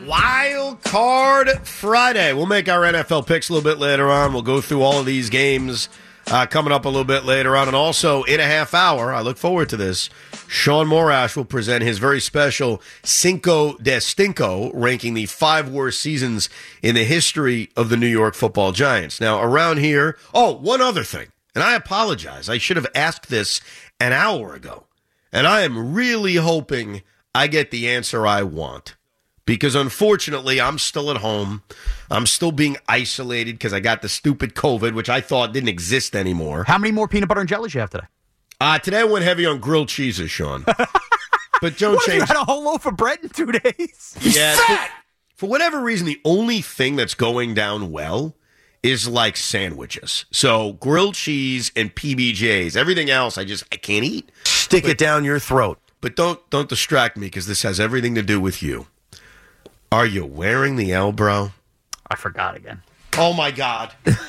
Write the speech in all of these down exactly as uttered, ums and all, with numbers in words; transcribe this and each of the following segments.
Wild Card Friday. We'll make our N F L picks a little bit later on. We'll go through all of these games uh, coming up a little bit later on. And also, in a half hour, I look forward to this, Sean Morash will present his very special Cinco de Stinko, ranking the five worst seasons in the history of the New York Football Giants. Now, around here, oh, one other thing, and I apologize. I should have asked this an hour ago. And I am really hoping I get the answer I want. Because unfortunately, I'm still at home. I'm still being isolated because I got the stupid COVID, which I thought didn't exist anymore. How many more peanut butter and jellies you have today? Uh, today I went heavy on grilled cheeses, Sean. But don't what, change. You had a whole loaf of bread in two days? Yeah. For, for whatever reason, the only thing that's going down well is like sandwiches. So grilled cheese and P B Js. Everything else, I just I can't eat. Stick but, it down your throat. But don't don't distract me because this has everything to do with you. Are you wearing the L, bro? I forgot again. Oh, my God.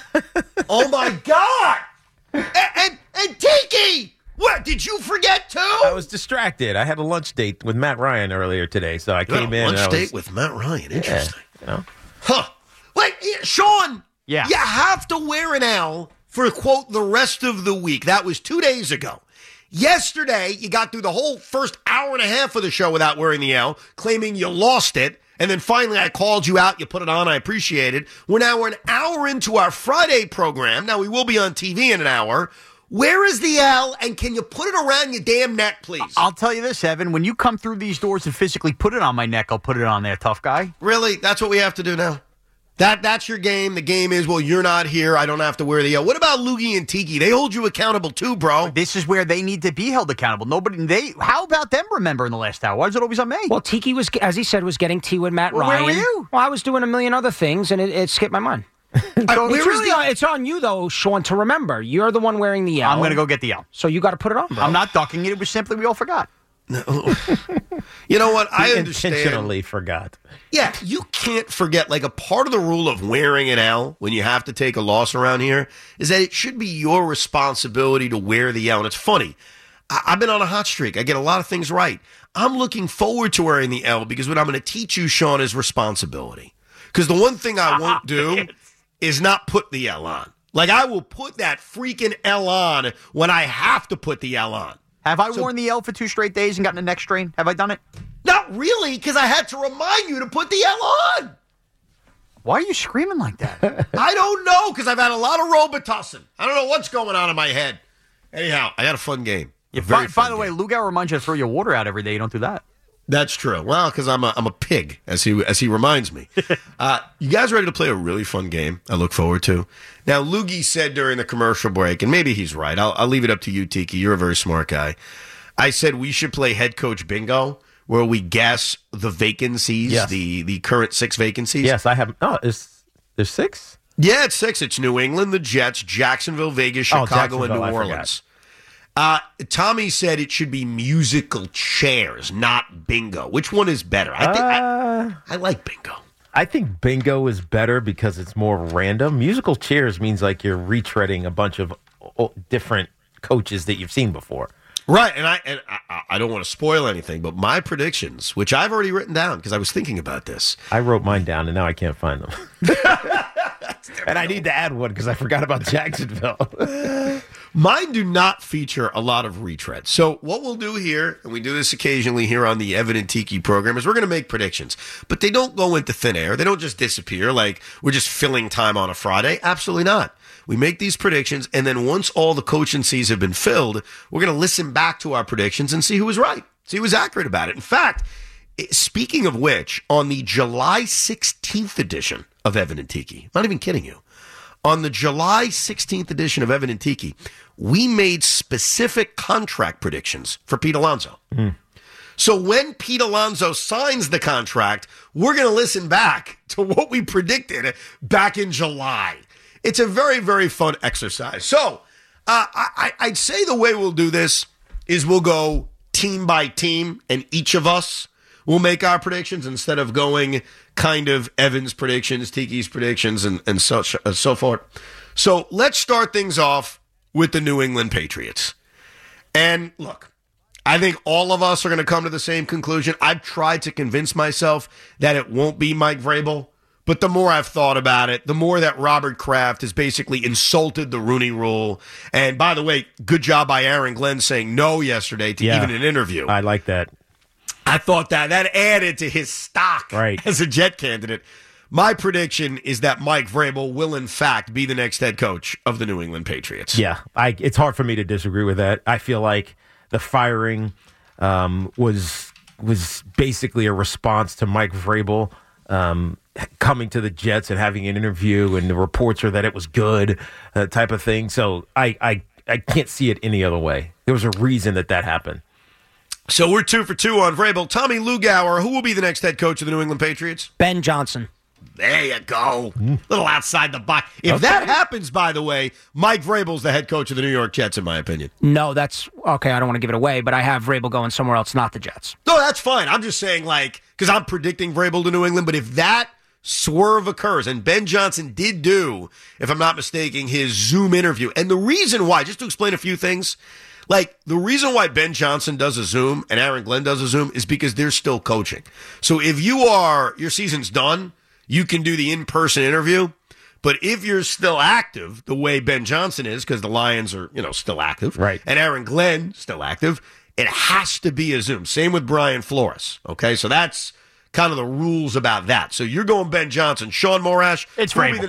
Oh, my God. And, and, and Tiki, what, did you forget, too? I was distracted. I had a lunch date with Matt Ryan earlier today, so I came oh, in. Lunch and I date was, with Matt Ryan. Interesting. Yeah, you know? Huh. Wait, Sean. Yeah. You have to wear an L for, quote, the rest of the week. That was two days ago. Yesterday, you got through the whole first hour and a half of the show without wearing the L, claiming you lost it. And then finally I called you out. You put it on. I appreciate it. We're now we're an hour into our Friday program. Now we will be on T V in an hour. Where is the L? And can you put it around your damn neck, please? I'll tell you this, Evan. When you come through these doors and physically put it on my neck, I'll put it on there, tough guy. Really? That's what we have to do now? That That's your game. The game is, well, you're not here. I don't have to wear the L. What about Loogie and Tiki? They hold you accountable too, bro. This is where they need to be held accountable. Nobody. They. How about them remembering the last hour? Why is it always on me? Well, Tiki was, as he said, was getting tea with Matt well, Ryan. Where were you? Well, I was doing a million other things, and it, it skipped my mind. so I, it's, really on, it's on you, though, Sean, to remember. You're the one wearing the L. I'm going to go get the L. So you got to put it on, bro. I'm not ducking it. It was simply we all forgot. No. You know what? I he understand. Intentionally forgot. Yeah, you can't forget. Like a part of the rule of wearing an L when you have to take a loss around here is that it should be your responsibility to wear the L. And it's funny. I- I've been on a hot streak. I get a lot of things right. I'm looking forward to wearing the L because what I'm going to teach you, Sean, is responsibility. Because the one thing I won't do is not put the L on. Like I will put that freaking L on when I have to put the L on. Have I so, worn the L for two straight days and gotten a neck strain? Have I done it? Not really, because I had to remind you to put the L on. Why are you screaming like that? I don't know, because I've had a lot of Robitussin. I don't know what's going on in my head. Anyhow, I had a fun game. Yeah, a very by, fun by the way, game. Lugauer reminds you to throw your water out every day. You don't do that. That's true. Well, because I'm a, I'm a pig, as he as he reminds me. uh, you guys ready to play a really fun game I look forward to? Now, Loogie said during the commercial break, and maybe he's right. I'll, I'll leave it up to you, Tiki. You're a very smart guy. I said we should play head coach bingo, where we guess the vacancies, yes. the, the current six vacancies. Yes, I have. Oh, is there's six? Yeah, it's six. It's New England, the Jets, Jacksonville, Vegas, Oh, Chicago, and New Jacksonville, I Orleans. Uh, Tommy said it should be musical chairs, not bingo. Which one is better? I think Uh, I, I like bingo. I think bingo is better because it's more random. Musical chairs means like you're retreading a bunch of o- different coaches that you've seen before. Right, and I and I, I don't want to spoil anything, but my predictions, which I've already written down because I was thinking about this. I wrote mine down, and now I can't find them. And I need to add one because I forgot about Jacksonville. Mine do not feature a lot of retreads. So what we'll do here, and we do this occasionally here on the Evan and Tiki program, is we're going to make predictions. But they don't go into thin air. They don't just disappear like we're just filling time on a Friday. Absolutely not. We make these predictions, and then once all the coachancies have been filled, we're going to listen back to our predictions and see who was right, see who was accurate about it. In fact, speaking of which, on the July sixteenth edition of Evan and Tiki, I'm not even kidding you, on the July sixteenth edition of Evan and Tiki, we made specific contract predictions for Pete Alonso. Mm. So when Pete Alonso signs the contract, we're going to listen back to what we predicted back in July. It's a very, very fun exercise. So uh, I, I'd say the way we'll do this is we'll go team by team, and each of us will make our predictions instead of going kind of Evan's predictions, Tiki's predictions, and, and such, uh, so forth. So let's start things off with the New England Patriots. And look, I think all of us are going to come to the same conclusion. I've tried to convince myself that it won't be Mike Vrabel, but the more I've thought about it, the more that Robert Kraft has basically insulted the Rooney Rule. And by the way, good job by Aaron Glenn saying no yesterday to Yeah. even an interview. I like that. I thought that that added to his stock Right. as a Jet candidate. My prediction is that Mike Vrabel will, in fact, be the next head coach of the New England Patriots. Yeah, I, it's hard for me to disagree with that. I feel like the firing um, was was basically a response to Mike Vrabel um, coming to the Jets and having an interview, and the reports are that it was good, uh, type of thing. So I, I I can't see it any other way. There was a reason that that happened. So we're two for two on Vrabel. Tommy Lugauer, who will be the next head coach of the New England Patriots? Ben Johnson. There you go. A little outside the box. If Okay. that happens, by the way, Mike Vrabel's the head coach of the New York Jets, in my opinion. No, that's okay. I don't want to give it away, but I have Vrabel going somewhere else, not the Jets. No, that's fine. I'm just saying, like, because I'm predicting Vrabel to New England, but if that swerve occurs, and Ben Johnson did do, if I'm not mistaken, his Zoom interview, and the reason why, just to explain a few things, like, the reason why Ben Johnson does a Zoom and Aaron Glenn does a Zoom is because they're still coaching. So if you are, your season's done, you can do the in-person interview. But if you're still active, the way Ben Johnson is, because the Lions are, you know, still active, Right. and Aaron Glenn still active, it has to be a Zoom. Same with Brian Flores. Okay, so that's kind of the rules about that. So you're going Ben Johnson, Sean Morash. It's who will be Vrabel. the-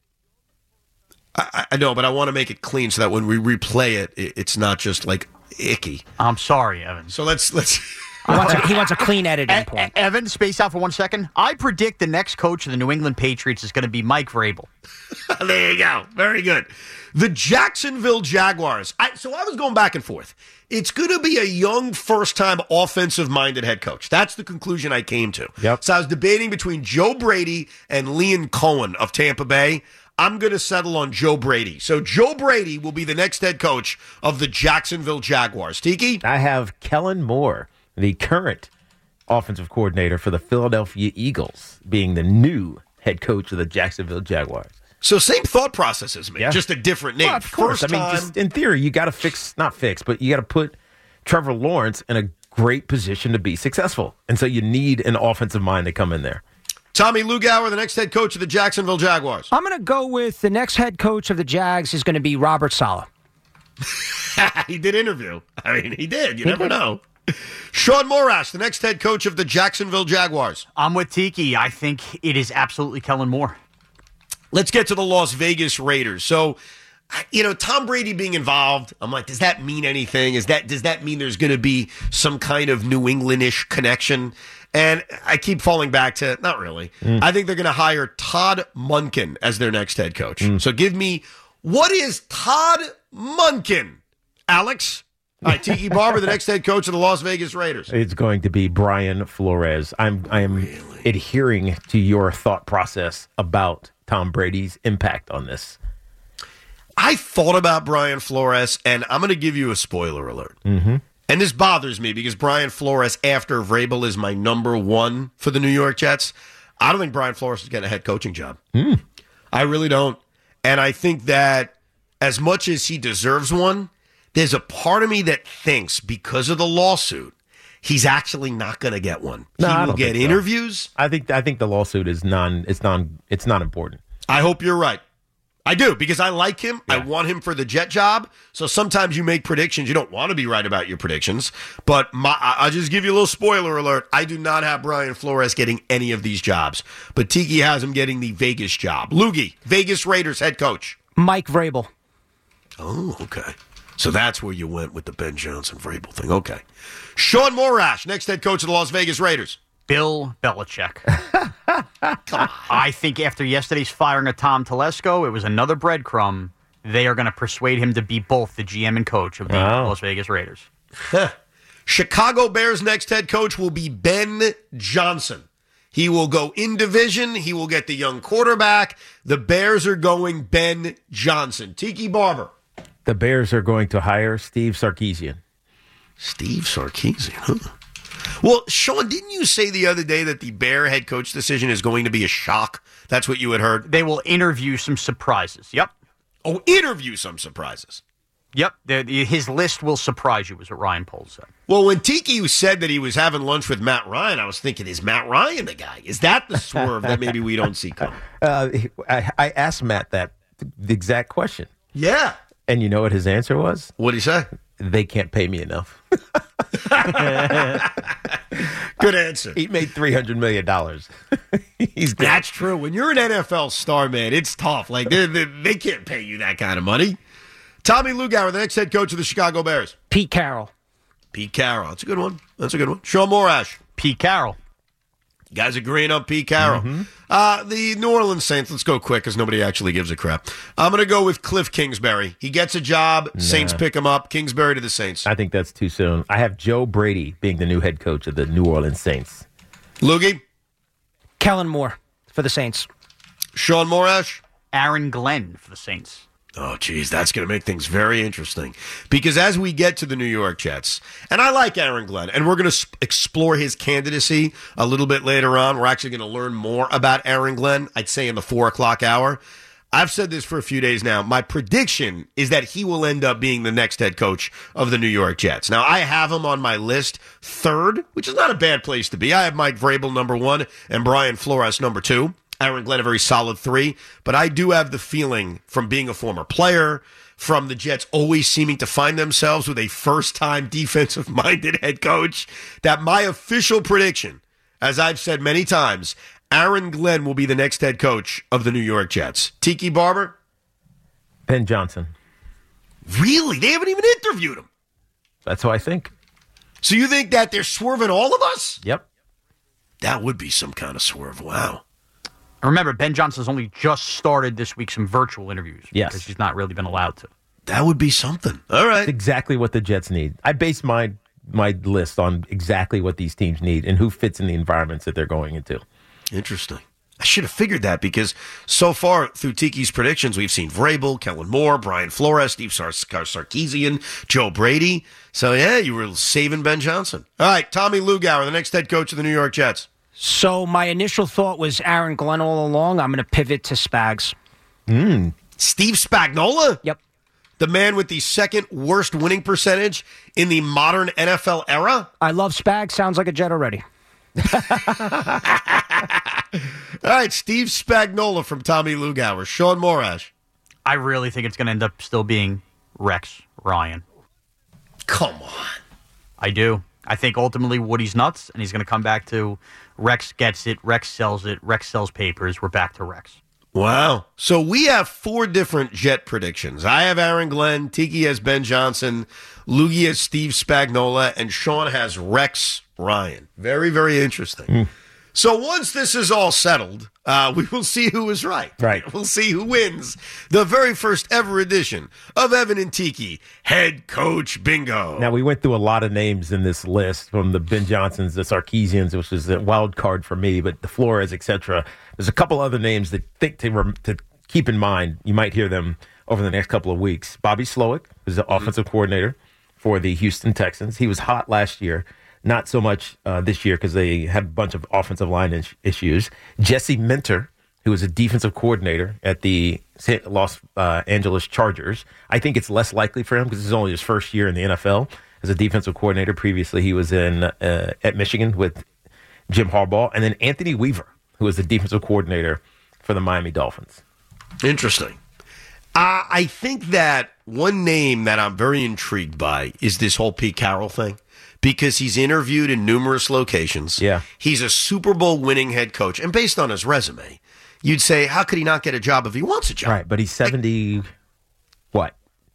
I, I know, but I want to make it clean so that when we replay it, it it's not just like icky. I'm sorry, Evan. So let's let's. He wants a, he wants a clean editing E- point. E- Evan, space out for one second. I predict the next coach of the New England Patriots is going to be Mike Vrabel. There you go. Very good. The Jacksonville Jaguars. I, so I was going back and forth. It's going to be a young, first-time offensive-minded head coach. That's the conclusion I came to. Yep. So I was debating between Joe Brady and Liam Cohen of Tampa Bay. I'm going to settle on Joe Brady. So Joe Brady will be the next head coach of the Jacksonville Jaguars. Tiki? I have Kellen Moore, the current offensive coordinator for the Philadelphia Eagles, being the new head coach of the Jacksonville Jaguars. So same thought process as me, Yeah. just a different name. Well, of course. First I mean, time. just in theory, you got to fix, not fix, but you got to put Trevor Lawrence in a great position to be successful. And so you need an offensive mind to come in there. Tommy Lugauer, the next head coach of the Jacksonville Jaguars. I'm going to go with the next head coach of the Jags is going to be Robert Saleh. He did interview. I mean, he did. You never know. Sean Morash, the next head coach of the Jacksonville Jaguars. I'm with Tiki. I think it is absolutely Kellen Moore. Let's get to the Las Vegas Raiders. So, you know, Tom Brady being involved, I'm like, does that mean anything? Is that does that mean there's going to be some kind of New England-ish connection? And I keep falling back to, not really. Mm. I think they're going to hire Todd Monken as their next head coach. Mm. So give me, what is Todd Monken? Alex? All right, Tiki Barber, the next head coach of the Las Vegas Raiders. It's going to be Brian Flores. I'm I am really? adhering to your thought process about Tom Brady's impact on this. I thought about Brian Flores, and I'm going to give you a spoiler alert. Mm-hmm. And this bothers me because Brian Flores, after Vrabel, is my number one for the New York Jets. I don't think Brian Flores is getting a head coaching job. Mm. I really don't. And I think that as much as he deserves one, there's a part of me that thinks because of the lawsuit, he's actually not going to get one. No, he I will don't get think so. interviews. I think I think the lawsuit is non it's non it's not important. I hope you're right. I do, because I like him. Yeah. I want him for the Jet job. So sometimes you make predictions. You don't want to be right about your predictions. But my, I'll just give you a little spoiler alert. I do not have Brian Flores getting any of these jobs. But Tiki has him getting the Vegas job. Loogie, Vegas Raiders head coach. Mike Vrabel. Oh, okay. So that's where you went with the Ben Johnson Vrabel thing. Okay. Sean Morash, next head coach of the Las Vegas Raiders. Bill Belichick. I think after yesterday's firing of Tom Telesco, it was another breadcrumb. They are going to persuade him to be both the G M and coach of the Wow. Las Vegas Raiders. Chicago Bears next head coach will be Ben Johnson. He will go in division. He will get the young quarterback. The Bears are going Ben Johnson. Tiki Barber. The Bears are going to hire Steve Sarkisian. Steve Sarkisian, huh? Well, Sean, didn't you say the other day that the Bear head coach decision is going to be a shock? That's what you had heard? They will interview some surprises. Yep. Oh, interview some surprises. Yep, the, the, his list will surprise you, was what Ryan Poles said. Well, when Tiki said that he was having lunch with Matt Ryan, I was thinking, is Matt Ryan the guy? Is that the swerve that maybe we don't see coming? Uh, I, I asked Matt that the exact question. Yeah. And you know what his answer was? What'd he say? They can't pay me enough. Good answer. He made three hundred million dollars. He's good. That's true. When you're an N F L star, man, it's tough. Like, they they can't pay you that kind of money. Tommy Lugauer, the next head coach of the Chicago Bears. Pete Carroll. Pete Carroll. That's a good one. That's a good one. Sean Morash. Pete Carroll. You guys agreeing on Pete Carroll. Mm-hmm. Uh, the New Orleans Saints, let's go quick because nobody actually gives a crap. I'm going to go with Cliff Kingsbury. He gets a job. Nah. Saints pick him up. Kingsbury to the Saints. I think that's too soon. I have Joe Brady being the new head coach of the New Orleans Saints. Loogie? Kellen Moore for the Saints. Sean Morash? Aaron Glenn for the Saints. Oh, geez, that's going to make things very interesting. Because as we get to the New York Jets, and I like Aaron Glenn, and we're going to sp- explore his candidacy a little bit later on. We're actually going to learn more about Aaron Glenn, I'd say in the four o'clock hour. I've said this for a few days now. My prediction is that he will end up being the next head coach of the New York Jets. Now, I have him on my list third, which is not a bad place to be. I have Mike Vrabel number one and Brian Flores number two. Aaron Glenn, a very solid three. But I do have the feeling from being a former player, from the Jets always seeming to find themselves with a first-time defensive-minded head coach, that my official prediction, as I've said many times, Aaron Glenn will be the next head coach of the New York Jets. Tiki Barber? Ben Johnson. Really? They haven't even interviewed him. That's what I think. So you think that they're swerving all of us? Yep. That would be some kind of swerve. Wow. Remember, Ben Johnson's only just started this week some virtual interviews. Yes. Because he's not really been allowed to. That would be something. All right. That's exactly what the Jets need. I base my my list on exactly what these teams need and who fits in the environments that they're going into. Interesting. I should have figured that because so far through Tiki's predictions, we've seen Vrabel, Kellen Moore, Brian Flores, Steve Sar- Sarkisian, Joe Brady. So, yeah, you were saving Ben Johnson. All right, Tommy Lugauer, the next head coach of the New York Jets. So my initial thought was Aaron Glenn all along. I'm going to pivot to Spags. Mm. Steve Spagnuolo? Yep. The man with the second worst winning percentage in the modern N F L era? I love Spags. Sounds like a Jet already. All right, Steve Spagnuolo from Tommy Lugauer. Sean Morash. I really think it's going to end up still being Rex Ryan. Come on. I do. I think ultimately Woody's nuts, and he's going to come back to Rex gets it, Rex sells it, Rex sells papers. We're back to Rex. Wow. So we have four different Jet predictions. I have Aaron Glenn, Tiki has Ben Johnson, Loogie has Steve Spagnuolo, and Sean has Rex Ryan. Very, very interesting. Mm. So once this is all settled, uh, we will see who is right. Right. We'll see who wins the very first ever edition of Evan and Tiki Head Coach Bingo. Now, we went through a lot of names in this list, from the Ben Johnsons, the Sarkisians, which is a wild card for me, but the Flores, et cetera. There's a couple other names that think to, rem- to keep in mind. You might hear them over the next couple of weeks. Bobby Slowick is the mm-hmm. offensive coordinator for the Houston Texans. He was hot last year. Not so much uh, this year because they had a bunch of offensive line is- issues. Jesse Minter, who was a defensive coordinator at the Los uh, Angeles Chargers. I think it's less likely for him because this is only his first year in the N F L as a defensive coordinator. Previously, he was in uh, at Michigan with Jim Harbaugh. And then Anthony Weaver, who was the defensive coordinator for the Miami Dolphins. Interesting. Uh, I think that one name that I'm very intrigued by is this whole Pete Carroll thing. Because he's interviewed in numerous locations. Yeah. He's a Super Bowl winning head coach. And based on his resume, you'd say, how could he not get a job if he wants a job? Right, but he's seventy, like, what?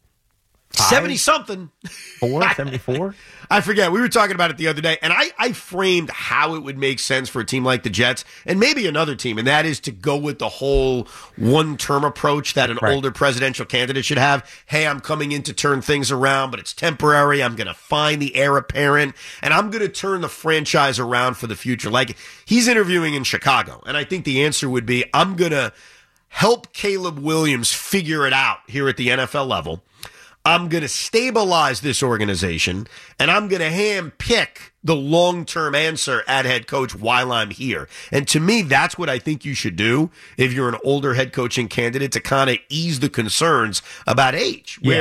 seventy-something. Four, seventy-four? I forget. We were talking about it the other day, and I, I framed how it would make sense for a team like the Jets and maybe another team, and that is to go with the whole one-term approach that an right. older presidential candidate should have. Hey, I'm coming in to turn things around, but it's temporary. I'm going to find the heir apparent, and I'm going to turn the franchise around for the future. Like, he's interviewing in Chicago, and I think the answer would be, I'm going to help Caleb Williams figure it out here at the N F L level. I'm going to stabilize this organization, and I'm going to hand-pick the long-term answer at head coach while I'm here. And to me, that's what I think you should do if you're an older head coaching candidate to kind of ease the concerns about age, where yeah.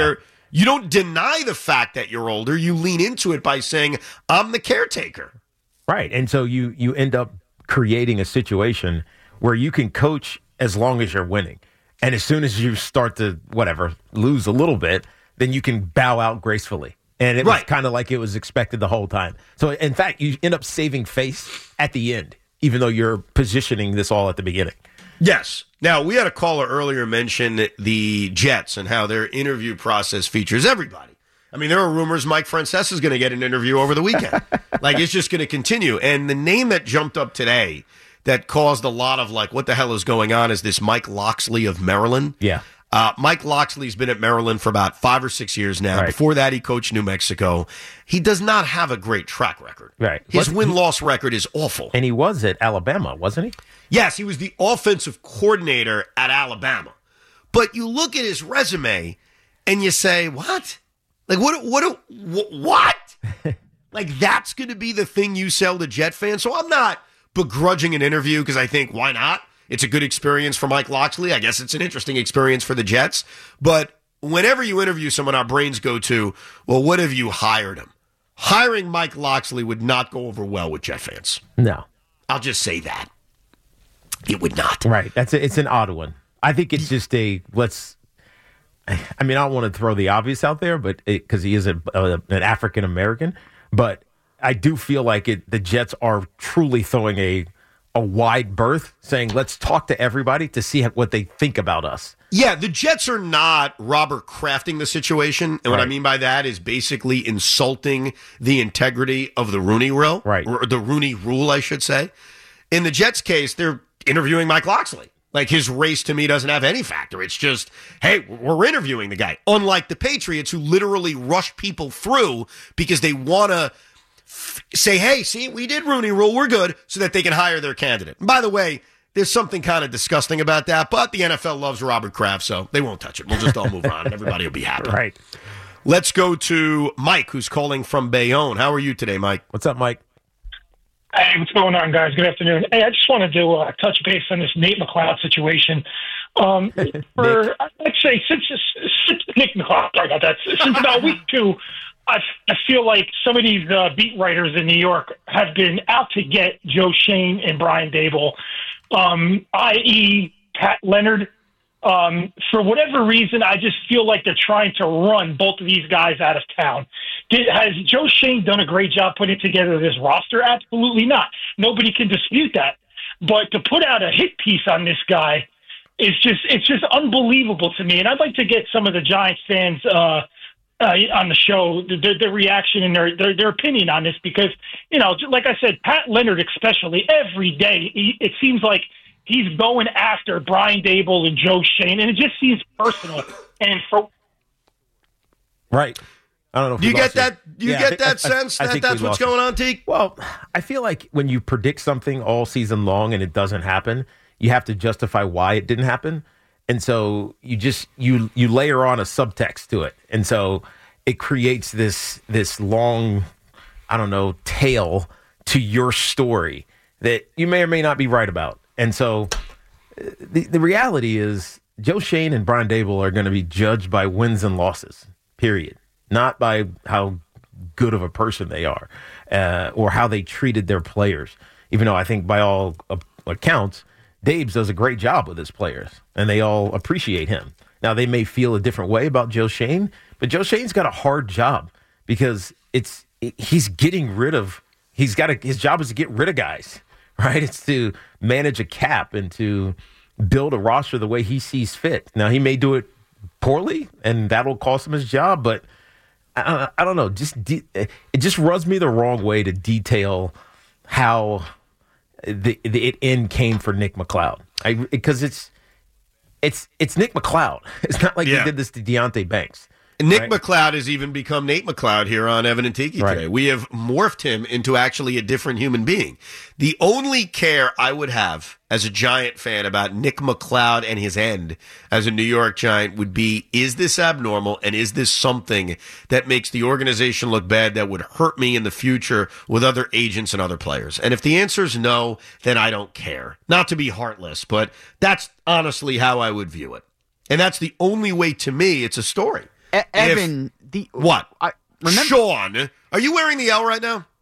You don't deny the fact that you're older. You lean into it by saying, I'm the caretaker. Right. And so you, you end up creating a situation where you can coach as long as you're winning. And as soon as you start to, whatever, lose a little bit, then you can bow out gracefully. And it was Right. kind of like it was expected the whole time. So, in fact, you end up saving face at the end, even though you're positioning this all at the beginning. Yes. Now, we had a caller earlier mention the Jets and how their interview process features everybody. I mean, there are rumors Mike Francesa is going to get an interview over the weekend. Like, it's just going to continue. And the name that jumped up today that caused a lot of, like, what the hell is going on is this Mike Locksley of Maryland. Yeah. Uh, Mike Locksley's been at Maryland for about five or six years now. Right. Before that, he coached New Mexico. He does not have a great track record. Right. His What- win-loss record is awful. And he was at Alabama, wasn't he? Yes, he was the offensive coordinator at Alabama. But you look at his resume and you say, what? Like, what? What? What? what? Like, that's going to be the thing you sell to Jet fans? So I'm not begrudging an interview because I think, why not? It's a good experience for Mike Locksley. I guess it's an interesting experience for the Jets. But whenever you interview someone, our brains go to, well, what have you hired him? Hiring Mike Locksley would not go over well with Jet fans. No. I'll just say that. It would not. Right. That's a, it's an odd one. I think it's just a let's. I mean, I don't want to throw the obvious out there, but because he is a, a, an African American, but I do feel like it. The Jets are truly throwing a a wide berth, saying let's talk to everybody to see what they think about us. Yeah, the Jets are not Robert Crafting the situation. And what I Right. mean by that is basically insulting the integrity of the Rooney Rule. Right. Or the Rooney Rule, I should say. In the Jets' case, they're interviewing Mike Locksley. Like, his race to me doesn't have any factor. It's just, hey, we're interviewing the guy. Unlike the Patriots, who literally rush people through because they want to f- say, hey, see, we did Rooney Rule, we're good, so that they can hire their candidate. And by the way, there's something kind of disgusting about that, but the N F L loves Robert Kraft, so they won't touch it. We'll just all move on, and everybody will be happy. Right. Let's go to Mike, who's calling from Bayonne. How are you today, Mike? What's up, Mike? Hey, what's going on, guys? Good afternoon. Hey, I just wanted to uh, touch base on this Nate McLeod situation. Um, for I'd say since, since Nick McLeod, sorry about that. Since about week two, I, I feel like some of these uh, beat writers in New York have been out to get Joe Schoen and Brian Daboll, um, that is, Pat Leonard. Um, for whatever reason, I just feel like they're trying to run both of these guys out of town. Did, has Joe Schoen done a great job putting together this roster? Absolutely not. Nobody can dispute that. But to put out a hit piece on this guy is just, it's just unbelievable to me. And I'd like to get some of the Giants fans, uh, uh, on the show, their, their reaction and their, their, their opinion on this, because, you know, like I said, Pat Leonard, especially every day, he, it seems like he's going after Brian Daboll and Joe Schoen, and it just seems personal. And for Right. I don't know. If Do you we get lost that? you. You Yeah, I get think- that I- I- sense I that think that's we what's lost going it. on, Teague? Well, I feel like when you predict something all season long and it doesn't happen, you have to justify why it didn't happen. And so you just you you layer on a subtext to it. And so it creates this this long, I don't know, tail to your story that you may or may not be right about. And so uh, the the reality is Joe Schoen and Brian Daboll are going to be judged by wins and losses, period. Not by how good of a person they are uh, or how they treated their players. Even though I think by all accounts, Dabes does a great job with his players, and they all appreciate him. Now, they may feel a different way about Joe Schoen, but Joe Schoen's got a hard job because it's he's getting rid of he's got a, his job is to get rid of guys, right? It's to manage a cap and to build a roster the way he sees fit. Now, he may do it poorly, and that'll cost him his job, but I, I don't know. Just de- it just rubs me the wrong way to detail how the, the it end came for Nick McLeod. I because it's it's it's Nick McLeod. It's not like Yeah. they did this to Deontay Banks. And Nick Right. McLeod has even become Nate McLeod here on Evan and Tiki Right. today. We have morphed him into actually a different human being. The only care I would have as a Giant fan about Nick McLeod and his end as a New York Giant would be, is this abnormal and is this something that makes the organization look bad that would hurt me in the future with other agents and other players? And if the answer is no, then I don't care. Not to be heartless, but that's honestly how I would view it. And that's the only way, to me, it's a story. E- Evan, if, the what? I remember. Sean, are you wearing the L right now?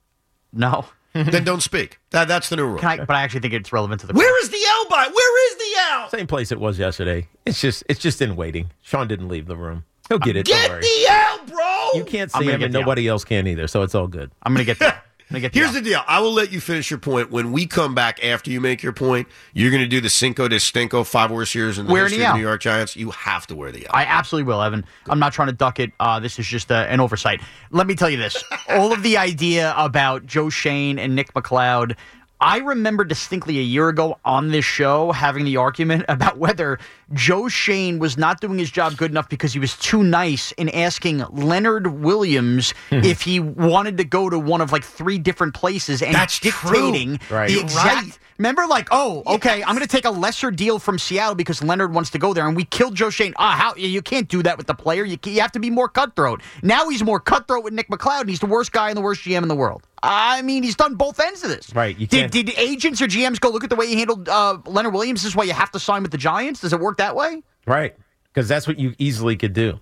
No. Then don't speak. That that's the new rule. Can I, but I actually think it's relevant to the. Where is the L by? Where is the L? Same place it was yesterday. It's just it's just in waiting. Sean didn't leave the room. He'll get it. Get don't worry. the L, bro. You can't I'm see gonna him, get and the L. nobody else can either. So it's all good. I'm gonna get the. I'm gonna get the Here's L. the deal. I will let you finish your point. When we come back after you make your point, you're going to do the Cinco de Stinko, five worst years in the Wearing history the of L. the New York Giants. You have to wear the L. I absolutely will, Evan. I'm not trying to duck it. Uh, this is just uh, an oversight. Let me tell you this. All of the idea about Joe Shane and Nick McLeod, I remember distinctly a year ago on this show having the argument about whether Joe Shane was not doing his job good enough because he was too nice in asking Leonard Williams if he wanted to go to one of like three different places and That's dictating true. Right. the You're exact. right. Remember, like, oh, okay, I'm going to take a lesser deal from Seattle because Leonard wants to go there, and we killed Joe Shane. Ah, how you can't do that with the player. You, you have to be more cutthroat. Now he's more cutthroat with Nick McLeod, and he's the worst guy and the worst G M in the world. I mean, he's done both ends of this. Right, you Did, can't- did agents or G Ms go look at the way he handled uh, Leonard Williams? This is why you have to sign with the Giants? Does it work that way? Right, because that's what you easily could do.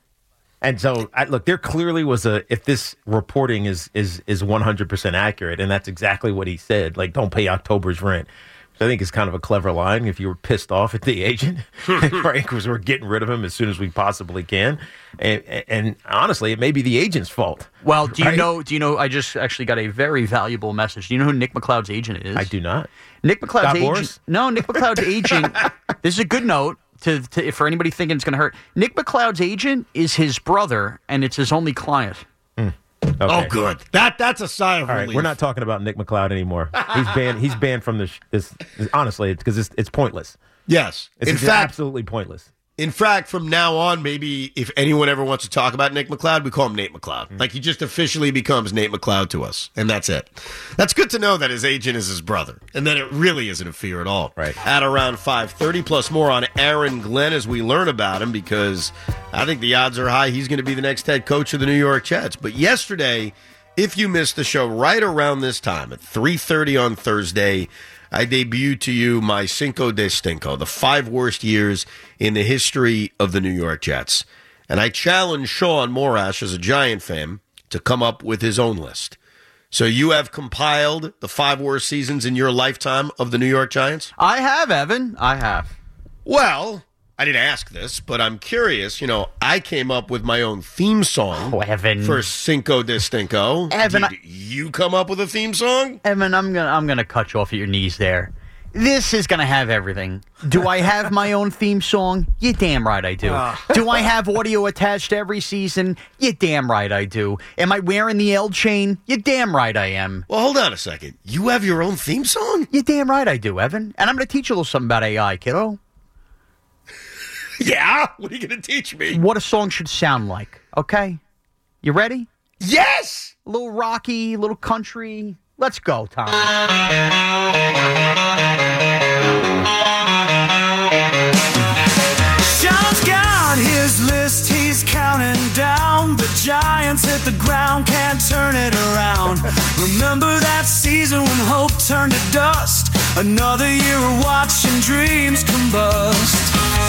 And so, I, look, there clearly was a. If this reporting is is is one hundred percent accurate, and that's exactly what he said, like, don't pay October's rent. Which I think is kind of a clever line. If you were pissed off at the agent, right? Because we're getting rid of him as soon as we possibly can, and, and honestly, it may be the agent's fault. Well, do you Right? know? Do you know? I just actually got a very valuable message. Do you know who Nick McLeod's agent is? I do not. Nick McLeod's Scott agent. Boras? No, Nick McLeod's agent. This is a good note to, to for anybody thinking it's going to hurt. Nick McLeod's agent is his brother, and it's his only client. Okay. Oh, good. That That's a sign of All right, relief. we're not talking about Nick McLeod anymore. He's banned. He's banned from this. This honestly, it's because it's, it's pointless. Yes. It's in just fact, absolutely pointless. In fact, from now on, maybe if anyone ever wants to talk about Nick McLeod, we call him Nate McLeod. Mm-hmm. Like, he just officially becomes Nate McLeod to us, and that's it. That's good to know that his agent is his brother, and that it really isn't a fear at all. Right. At around five thirty, plus more on Aaron Glenn as we learn about him, because I think the odds are high he's going to be the next head coach of the New York Jets. But yesterday, if you missed the show right around this time, at three thirty on Thursday, I debuted to you my Cinco de Stinko, the five worst years in the history of the New York Jets. And I challenged Sean Morash, as a Giant fan, to come up with his own list. So you have compiled the five worst seasons in your lifetime of the New York Giants? I have, Evan. I have. Well, I didn't ask this, but I'm curious. You know, I came up with my own theme song Oh, Evan. for Cinco de Stinko. Evan, Did I- you come up with a theme song? Evan, I'm gonna I'm gonna cut you off at your knees there. This is gonna have everything. Do I have my own theme song? You damn right I do. Do I have audio attached to every season? You damn right I do. Am I wearing the L chain? You damn right I am. Well, hold on a second. You have your own theme song? You damn right I do, Evan. And I'm gonna teach you a little something about A I, kiddo. Yeah? What are you going to teach me? What a song should sound like. Okay? You ready? Yes! A little rocky, a little country. Let's go, Tom. Sean's got his list, he's counting down. The Giants hit the ground, can't turn it around. Remember that season when hope turned to dust? Another year of watching dreams combust.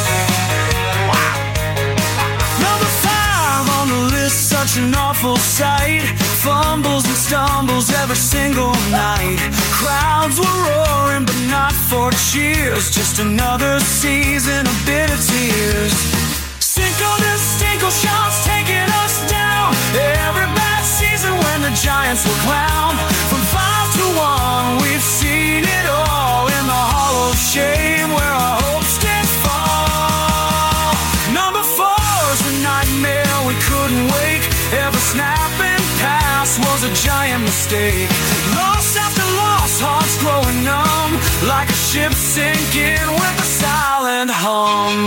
Number five on the list, such an awful sight. Fumbles and stumbles every single night. Crowds were roaring, but not for cheers. Just another season of bitter tears. Cinco de Stinko, Sean's taking us down. Every bad season when the Giants were clowned. From five to one, we've seen it all in the Hall of Shame where our hopes did fall. Number four's a nightmare we couldn't wake. Every snapping pass was a giant mistake. Loss after loss, hearts growing numb, like a ship sinking with a silent hum.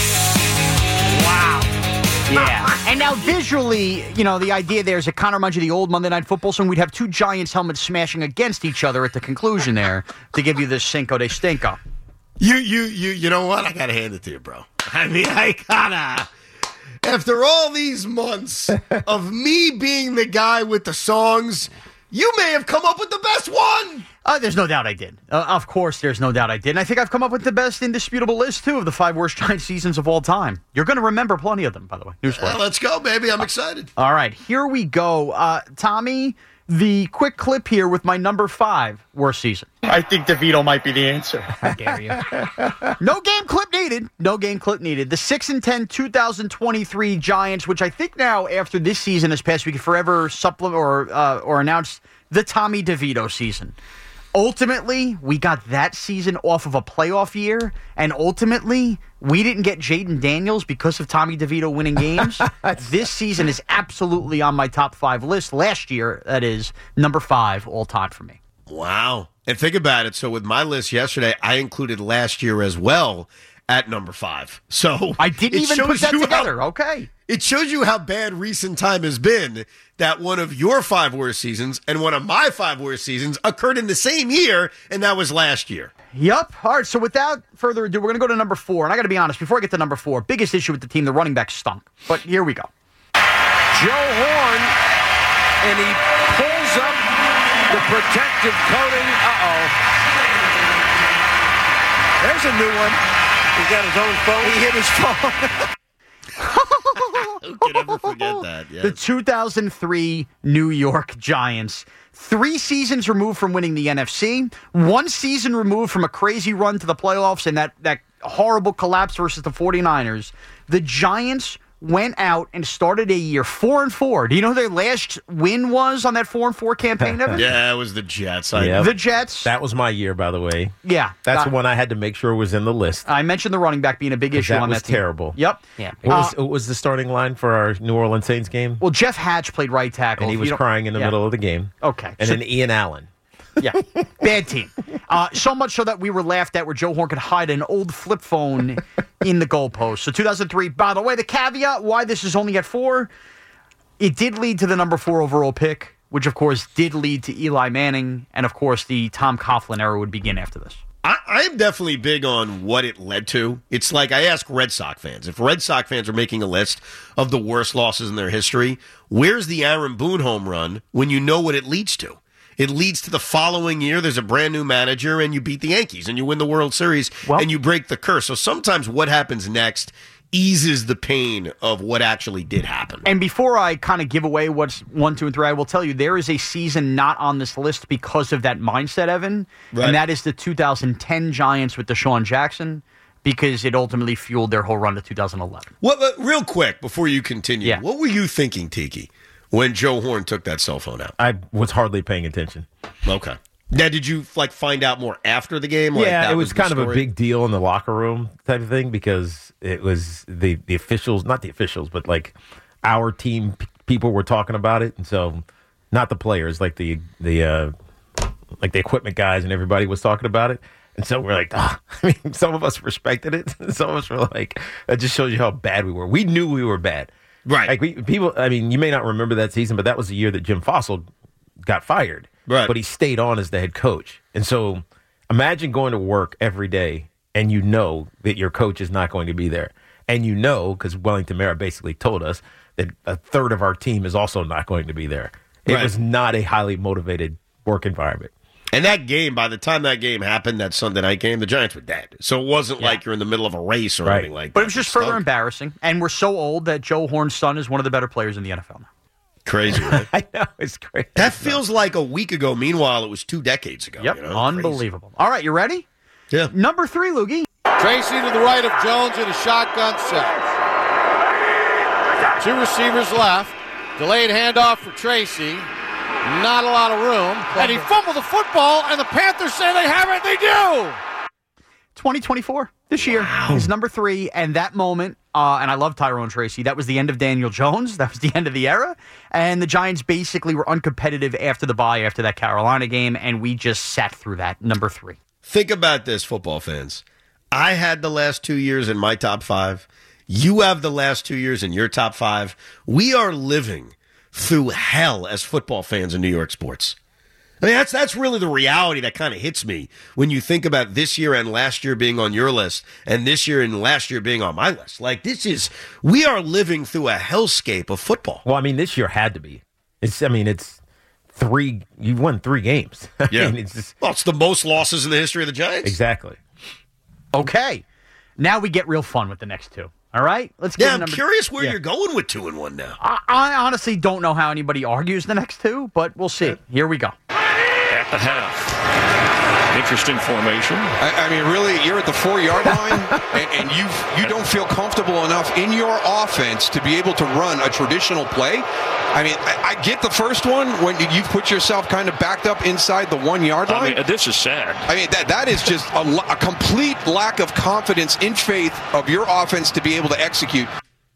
Yeah. And now visually, you know, the idea there is it kind of reminds you of the old Monday Night Football song. We'd have two Giants helmets smashing against each other at the conclusion there to give you this Cinco de Stinko. You, you, you, you know what? I got to hand it to you, bro. I mean, I gotta. After all these months of me being the guy with the songs, You may have come up with the best one. Uh, there's no doubt I did. Uh, of course, there's no doubt I did. And I think I've come up with the best indisputable list, too, of the five worst Giants seasons of all time. You're going to remember plenty of them, by the way. Newsflash. Uh, let's go, baby. I'm excited. All right, here we go. Uh, Tommy, the quick clip here with my number five worst season. I think DeVito might be the answer. How dare you? No game clip needed. No game clip needed. The six and ten two thousand twenty-three Giants, which I think now after this season has passed, we can forever supplement or uh, or announce the Tommy DeVito season. Ultimately, we got that season off of a playoff year, and ultimately, we didn't get Jaden Daniels because of Tommy DeVito winning games. This season is absolutely on my top five list. Last year, that is number five all time for me. Wow. And think about it. So with my list yesterday, I included last year as well at number five. So I didn't it even put shows that you together. how- Okay. It shows you how bad recent time has been that one of your five worst seasons and one of my five worst seasons occurred in the same year, and that was last year. Yep. All right. So without further ado, we're going to go to number four. And I got to be honest, before I get to number four, biggest issue with the team, the running back stunk. But here we go. Joe Horn, and he pulls up the protective coating. Uh-oh. There's a new one. He got his own phone. He hit his phone. Who could ever forget that? Yes. The two thousand three New York Giants. Three seasons removed from winning the N F C. One season removed from a crazy run to the playoffs and that, that horrible collapse versus the 49ers. The Giants went out and started a year four and four. Do you know who their last win was on that four and four campaign, Evan? Yeah, it was the Jets. I Yep. The Jets. That was my year, by the way. yeah. That's uh, the one I had to make sure was in the list. I mentioned the running back being a big issue that on was that team. terrible. Yep. Yeah. What, Uh, was, what was the starting line for our New Orleans Saints game? Well, Jeff Hatch played right tackle. And he If you was don't- crying in the yeah. middle of the game. Okay. And So- then Ian Allen. Yeah, bad team. Uh, so much so that we were laughed at where Joe Horn could hide an old flip phone in the goalpost. So two thousand three, by the way, the caveat why this is only at four, it did lead to the number four overall pick, which of course did lead to Eli Manning, and of course the Tom Coughlin era would begin after this. I, I am definitely big on what it led to. It's like I ask Red Sox fans. If Red Sox fans are making a list of the worst losses in their history, where's the Aaron Boone home run when you know what it leads to? It leads to the following year, there's a brand new manager, and you beat the Yankees, and you win the World Series, Well- and you break the curse. So sometimes what happens next eases the pain of what actually did happen. And before I kind of give away what's one, two, and three, I will tell you there is a season not on this list because of that mindset, Evan, Right. and that is the two thousand ten Giants with Deshaun Jackson, because it ultimately fueled their whole run to two thousand eleven. What, what- real quick, before you continue, Yeah. what were you thinking, Tiki, when Joe Horn took that cell phone out? I was hardly paying attention. Okay. Now, did you like find out more after the game? Like, yeah, that it was the kind of a story? big deal in the locker room type of thing because it was the, the officials, not the officials, but like our team p- people were talking about it. And so not the players, like the, the, uh, like the equipment guys and everybody was talking about it. And so we're like, oh, I mean, some of us respected it. Some of us were like, that just shows you how bad we were. We knew we were bad. Right. Like we, people, I mean, you may not remember that season, but that was the year that Jim Fossil got fired. Right. But he stayed on as the head coach. And so imagine going to work every day and you know that your coach is not going to be there. And you know, because Wellington Mara basically told us that a third of our team is also not going to be there. It Right. was not a highly motivated work environment. And that game, by the time that game happened, that Sunday night game, the Giants were dead. So it wasn't like you're in the middle of a race or Right. anything like that. But it was just further stunk. embarrassing, and we're so old that Joe Horn's son is one of the better players in the N F L now. Crazy, right? I know, it's great. That feels like a week ago. Meanwhile, it was two decades ago. Yep, you know? unbelievable. All right, you ready? Crazy. Yeah. Number three, Loogie. Tracy to the right of Jones in a shotgun set. Two receivers left. Delayed handoff for Tracy. Not a lot of room. And he fumbled the football, and the Panthers say they have it. They do. twenty twenty-four, this year, is number three, and that moment, uh, and I love Tyrone Tracy, that was the end of Daniel Jones, that was the end of the era, and the Giants basically were uncompetitive after the bye, after that Carolina game, and we just sat through that, number three. Think about this, football fans. I had the last two years in my top five. You have the last two years in your top five. We are living through hell as football fans in New York sports. I mean, that's that's really the reality that kind of hits me when you think about this year and last year being on your list and this year and last year being on my list. Like, this is, we are living through a hellscape of football. Well, I mean, this year had to be. It's, I mean, it's three. You've won three games. I Yeah. mean, it's just, well, it's the most losses in the history of the Giants. exactly. Okay. Now we get real fun with the next two. All right? Let's get Yeah, I'm number curious where yeah. you're going with two and one now. I, I honestly don't know how anybody argues the next two, but we'll see. Here we go. At the half. Interesting formation. I, I mean, really, you're at the four-yard line, and, and you you don't feel comfortable enough in your offense to be able to run a traditional play. I mean, I, I get the first one when you've put yourself kind of backed up inside the one-yard line. I mean, this is sad. I mean, that that is just a, a complete lack of confidence in faith of your offense to be able to execute.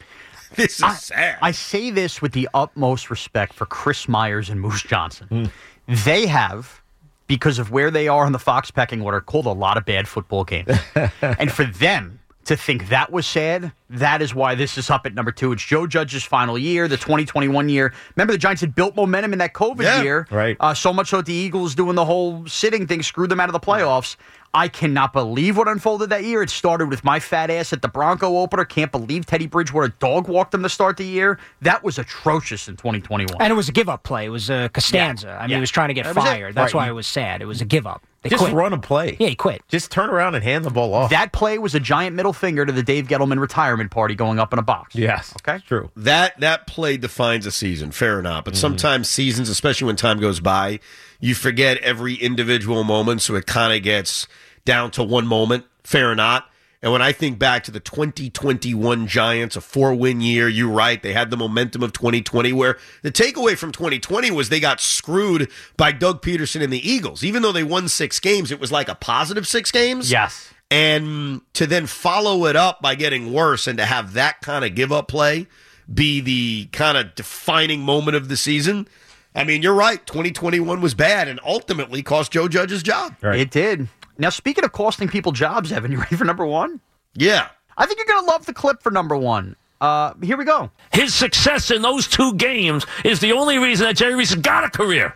This is I, sad. I say this with the utmost respect for Chris Myers and Moose Johnson. Mm. They have, because of where they are in the Fox pecking order, called a lot of bad football games. And for them to think that was sad, that is why this is up at number two. It's Joe Judge's final year, the twenty twenty-one year. Remember, the Giants had built momentum in that COVID Yeah, year. right. Uh, so much so that the Eagles doing the whole sitting thing screwed them out of the playoffs. I cannot believe what unfolded that year. It started with my fat ass at the Bronco opener. Can't believe Teddy Bridgewater dog walked them to start the year. That was atrocious in twenty twenty-one. And it was a give-up play. It was uh, Costanza. Yeah. I mean, Yeah. he was trying to get That was it. fired. That's Right. why it was sad. It was a give-up. They Just quit. run a play. Yeah, he quit. Just turn around and hand the ball off. That play was a giant middle finger to the Dave Gettleman retirement party going up in a box. yes. Okay. It's true. That that play defines a season, fair enough. But sometimes seasons, especially when time goes by, you forget every individual moment, so it kind of gets down to one moment, fair or not. And when I think back to the twenty twenty-one Giants, a four-win year, you're right, they had the momentum of twenty twenty, where the takeaway from twenty twenty was they got screwed by Doug Peterson and the Eagles. Even though they won six games, it was like a positive six games. Yes. And to then follow it up by getting worse and to have that kind of give-up play be the kind of defining moment of the season, I mean, you're right. twenty twenty-one was bad and ultimately cost Joe Judge's job. Right. It did. Now, speaking of costing people jobs, Evan, you ready for number one? Yeah. I think you're going to love the clip for number one. Uh, here we go. His success in those two games is the only reason that Jerry Reese has got a career.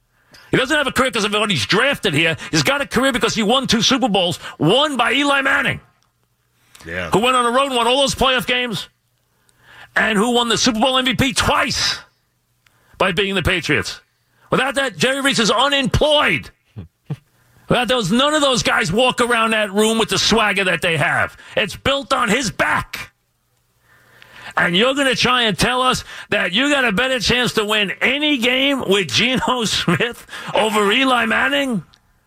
He doesn't have a career because of what he's drafted here. He's got a career because he won two Super Bowls, won by Eli Manning, Yeah. who went on the road and won all those playoff games, and who won the Super Bowl M V P twice by beating the Patriots. Without that, Jerry Reese is unemployed. Without those, none of those guys walk around that room with the swagger that they have. It's built on his back. And you're going to try and tell us that you got a better chance to win any game with Geno Smith over Eli Manning?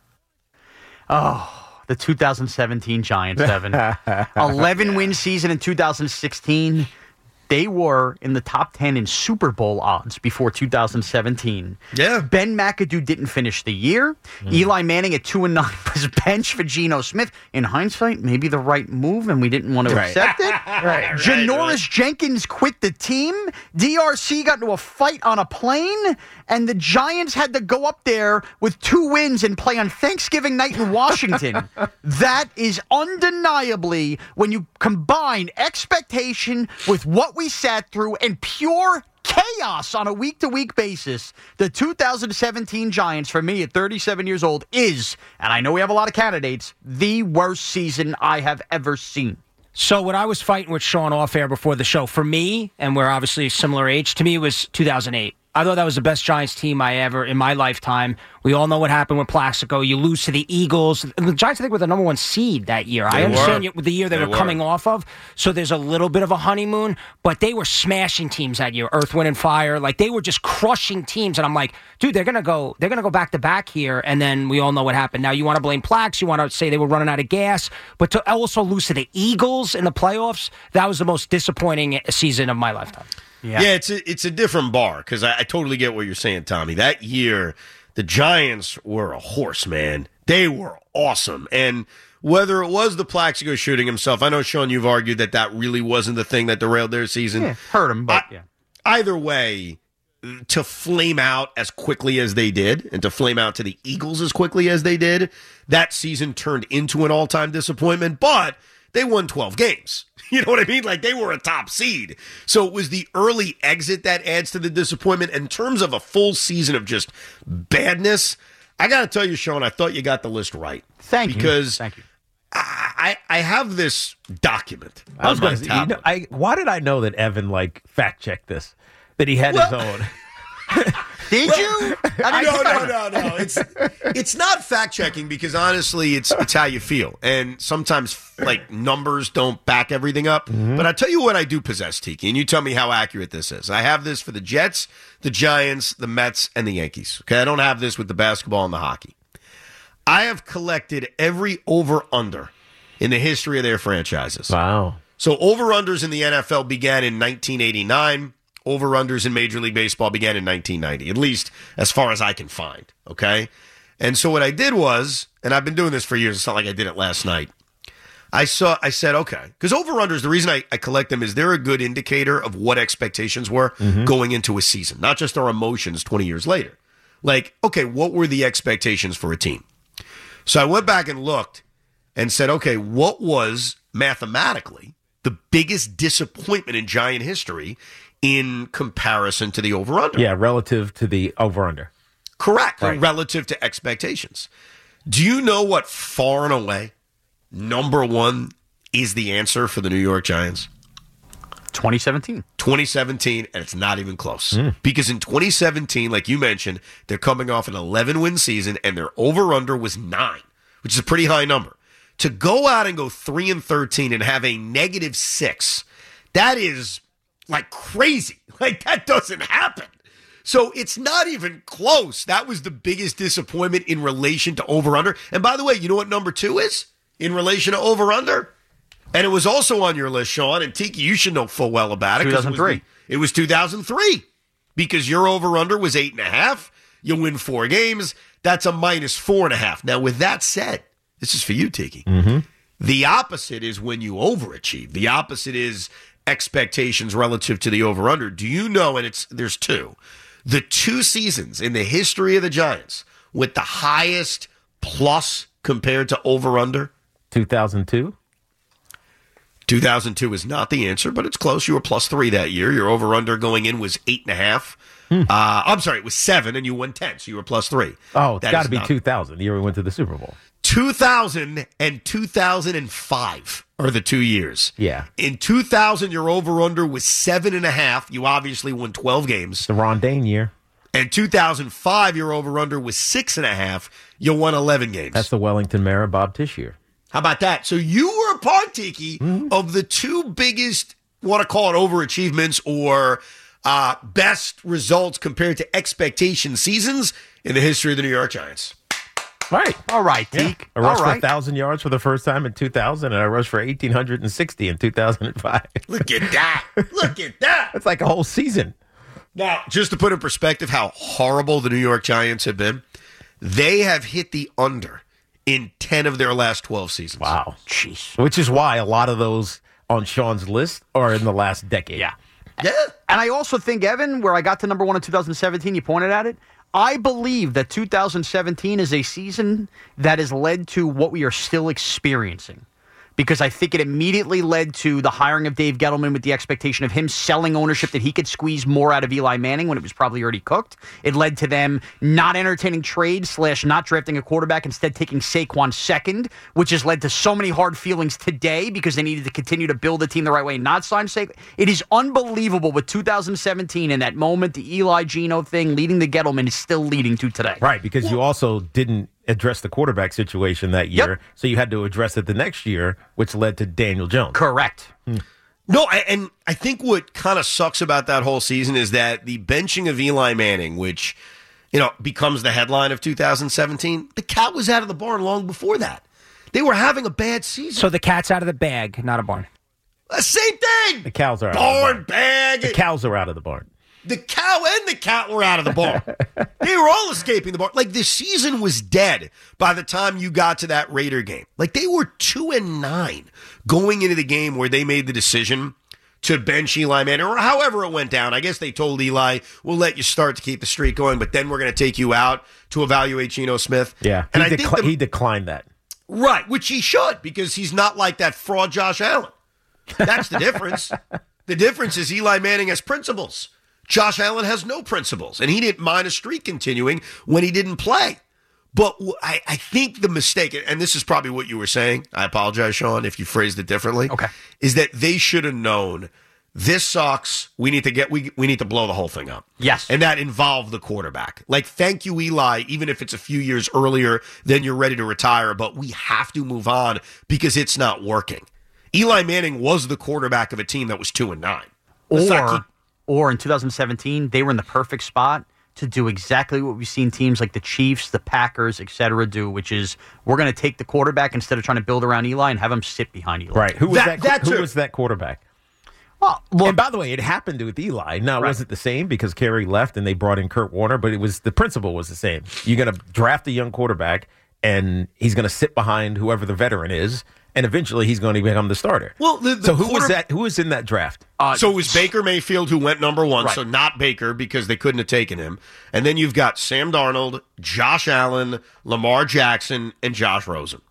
Oh, the two thousand seventeen Giants, Evan. eleven-win season in two thousand sixteen. They were in the top ten in Super Bowl odds before two thousand seventeen. Yeah. Ben McAdoo didn't finish the year. Mm. Eli Manning at two and nine was benched for Geno Smith. In hindsight, maybe the right move, and we didn't want to Right. accept it. Right. Janoris right. Jenkins quit the team. D R C got into a fight on a plane, and the Giants had to go up there with two wins and play on Thanksgiving night in Washington. That is undeniably, when you combine expectation with what we sat through and pure chaos on a week-to-week basis, the two thousand seventeen Giants, for me at thirty-seven years old, is, and I know we have a lot of candidates, the worst season I have ever seen. So what I was fighting with Sean off air before the show, for me, and we're obviously a similar age, to me it was two thousand eight. I thought that was the best Giants team I ever, in my lifetime. We all know what happened with Plaxico. You lose to the Eagles. And the Giants, I think, were the number one seed that year. They I understand were. you, the year they, They were, were. coming off of. So there's a little bit of a honeymoon. But they were smashing teams that year. Earth, Wind, and Fire. Like, they were just crushing teams. And I'm like, dude, they're going to go They're gonna go back to back here. And then we all know what happened. Now, you want to blame Plax. You want to say they were running out of gas. But to also lose to the Eagles in the playoffs, that was the most disappointing season of my lifetime. Yeah, Yeah, it's a, it's a different bar because I, I totally get what you're saying, Tommy. That year, the Giants were a horse, man. They were awesome. And whether it was the Plaxico shooting himself, I know, Sean, you've argued that that really wasn't the thing that derailed their season. Yeah, hurt him, but I- yeah. Either way, to flame out as quickly as they did and to flame out to the Eagles as quickly as they did, that season turned into an all-time disappointment, but they won twelve games. You know what I mean? Like, they were a top seed. So it was the early exit that adds to the disappointment. In terms of a full season of just badness, I got to tell you, Sean, I thought you got the list right. Thank you. Because Thank you. I, I have this document I was on my going to say, you tablet. know, I, why did I know that Evan, like, fact checked this? That he had Well- his own? Did Well, you? I no, no, no, no. It's it's not fact checking because honestly, it's it's how you feel, and sometimes like numbers don't back everything up. Mm-hmm. But I tell you what, I do possess, Tiki, and you tell me how accurate this is. I have this for the Jets, the Giants, the Mets, and the Yankees. Okay, I don't have this with the basketball and the hockey. I have collected every over-under in the history of their franchises. Wow. So over-unders in the N F L began in nineteen eighty-nine. Over-unders in Major League Baseball began in nineteen ninety, at least as far as I can find, okay? And so what I did was, and I've been doing this for years, it's not like I did it last night. I saw, I said, okay, because over-unders, the reason I, I collect them is they're a good indicator of what expectations were mm-hmm. going into a season, not just our emotions twenty years later. Like, okay, what were the expectations for a team? So I went back and looked and said, okay, what was mathematically the biggest disappointment in Giant history in comparison to the over-under? Yeah, relative to the over-under. Correct. Right. Relative to expectations. Do you know what far and away number one is the answer for the New York Giants? twenty seventeen. twenty seventeen, and it's not even close. Mm. Because in twenty seventeen, like you mentioned, they're coming off an eleven-win season, and their over-under was nine, which is a pretty high number. To go out and go three and thirteen and have a negative six, that is like crazy. Like, that doesn't happen. So it's not even close. That was the biggest disappointment in relation to over-under. And by the way, you know what number two is in relation to over-under? And it was also on your list, Sean, and Tiki, you should know full well about it. two thousand three. It was, it was two thousand three because your over-under was eight and a half. You win four games. That's a minus four and a half. Now, with that said, this is for you, Tiki. Mm-hmm. The opposite is when you overachieve. The opposite is expectations relative to the over-under. Do you know, and it's there's two, the two seasons in the history of the Giants with the highest plus compared to over-under? two thousand two? two thousand two is not the answer, but it's close. You were plus three that year. Your over-under going in was eight and a half. Hmm. Uh, I'm sorry, it was seven, and you won ten, so you were plus three. Oh, it's got to be not- two thousand, the year we went to the Super Bowl. two thousand and two thousand five are the two years. Yeah. In two thousand, your over-under was seven and a half. You obviously won twelve games. The Ron Dane year. And two thousand five, your over-under was six and a half. You won eleven games. That's the Wellington Mara Bob Tisch year. How about that? So you were a part, Tiki, mm-hmm. of the two biggest, want to call it overachievements or uh, best results compared to expectation seasons in the history of the New York Giants. Right. All right, yeah. Teak. I rushed All right. for one thousand yards for the first time in two thousand, and I rushed for one thousand eight hundred sixty in two thousand five. Look at that. Look at that. That's like a whole season. Now, just to put in perspective how horrible the New York Giants have been, they have hit the under in ten of their last twelve seasons. Wow. Jeez. Which is why a lot of those on Sean's list are in the last decade. Yeah. Yeah. And I also think, Evan, where I got to number one in two thousand seventeen, you pointed at it, I believe that two thousand seventeen is a season that has led to what we are still experiencing. Because I think it immediately led to the hiring of Dave Gettleman with the expectation of him selling ownership that he could squeeze more out of Eli Manning when it was probably already cooked. It led to them not entertaining trades slash not drafting a quarterback, instead taking Saquon second, which has led to so many hard feelings today because they needed to continue to build the team the right way and not sign Saquon. It is unbelievable with two thousand seventeen in that moment, the Eli Geno thing leading to Gettleman is still leading to today. Right, because you also didn't address the quarterback situation that year, Yep. so you had to address it the next year, which led to Daniel Jones. Correct. Hmm. No, I- and I think what kind of sucks about that whole season is that the benching of Eli Manning, which, you know, becomes the headline of two thousand seventeen, the cat was out of the barn long before that. They were having a bad season. So the cat's out of the bag, not a barn. Uh, same thing. The cows are out barn, of the barn. bag. The cows are out of the barn. The cow and the cat were out of the barn. They were all escaping the barn. Like, the season was dead by the time you got to that Raider game. Like, they were two and nine going into the game where they made the decision to bench Eli Manning, or however it went down. I guess they told Eli, we'll let you start to keep the streak going, but then we're going to take you out to evaluate Geno Smith. Yeah, and he, I decli- think the, he declined that. Right, which he should, because he's not like that fraud Josh Allen. That's the difference. The difference is Eli Manning has principles. Josh Allen has no principles, and he didn't mind a streak continuing when he didn't play. But I, I think the mistake, and this is probably what you were saying, I apologize, Sean, if you phrased it differently, okay, is that they should have known this sucks. We need to get we we need to blow the whole thing up. Yes. And that involved the quarterback. Like, thank you, Eli, even if it's a few years earlier than you're ready to retire, but we have to move on because it's not working. Eli Manning was the quarterback of a team that was two and nine. Let's not Or, keep- or in two thousand seventeen, they were in the perfect spot to do exactly what we've seen teams like the Chiefs, the Packers, et cetera, do, which is we're going to take the quarterback instead of trying to build around Eli and have him sit behind Eli. Right. Who was That- that? that who too. was that quarterback? Well, look, And by the way, it happened with Eli. Now, it Right. wasn't the same because Kerry left and they brought in Kurt Warner, but it was the principle was the same. You're going to draft a young quarterback, and he's going to sit behind whoever the veteran is, and eventually he's going to become the starter. Well, the- the so who quarter- was that? Who was in that draft? uh, So it was Baker Mayfield who went number one, Right. so not Baker because they couldn't have taken him. And then you've got Sam Darnold, Josh Allen, Lamar Jackson, and Josh Rosen.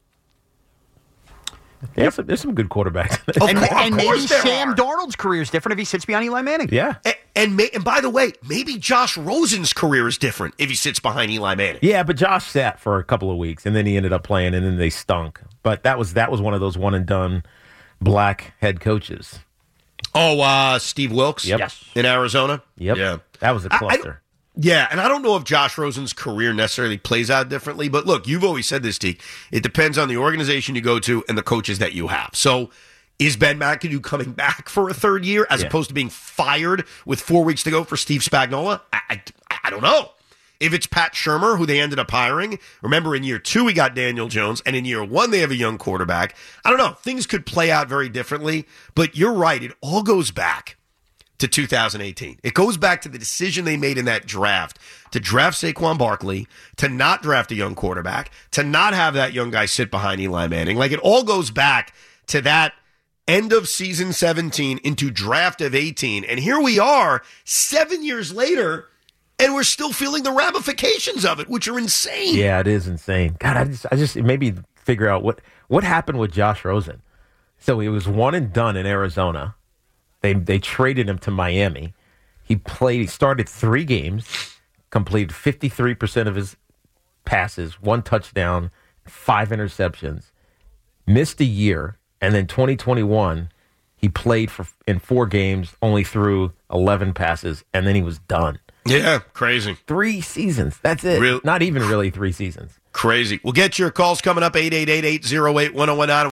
Yeah, some, there's some good quarterbacks. and, Of cour- and of maybe course there Sam are. Darnold's career is different if he sits behind Eli Manning. yeah. And, and, may, and by the way, maybe Josh Rosen's career is different if he sits behind Eli Manning. Yeah, but Josh sat for a couple of weeks, and then he ended up playing, and then they stunk. But that was that was one of those one and done black head coaches. Oh, uh, Steve Wilkes Yep. Yes. in Arizona? Yep. Yeah. That was a I- I cluster. don't- Yeah, and I don't know if Josh Rosen's career necessarily plays out differently, but look, you've always said this, Teak. It depends on the organization you go to and the coaches that you have. So is Ben McAdoo coming back for a third year as Yeah. opposed to being fired with four weeks to go for Steve Spagnuolo? I, I, I don't know. If it's Pat Shurmur, who they ended up hiring, remember in year two we got Daniel Jones, and in year one they have a young quarterback. I don't know. Things could play out very differently, but you're right. It all goes back to two thousand eighteen. It goes back to the decision they made in that draft to draft Saquon Barkley, to not draft a young quarterback, to not have that young guy sit behind Eli Manning. Like, it all goes back to that end of season seventeen into draft of eighteen. And here we are seven years later, and we're still feeling the ramifications of it, which are insane. Yeah, it is insane. God, I just, I just maybe figure out what what happened with Josh Rosen. So he was one and done in Arizona. They they traded him to Miami. He played. He started three games, completed fifty-three percent of his passes, one touchdown, five interceptions. Missed a year, and then twenty twenty-one, he played for in four games, only threw eleven passes, and then he was done. Yeah, crazy. Three seasons. That's it. Real- Not even really three seasons. Crazy. We'll get your calls coming up, eight eight eight, eight oh eight, one oh one nine.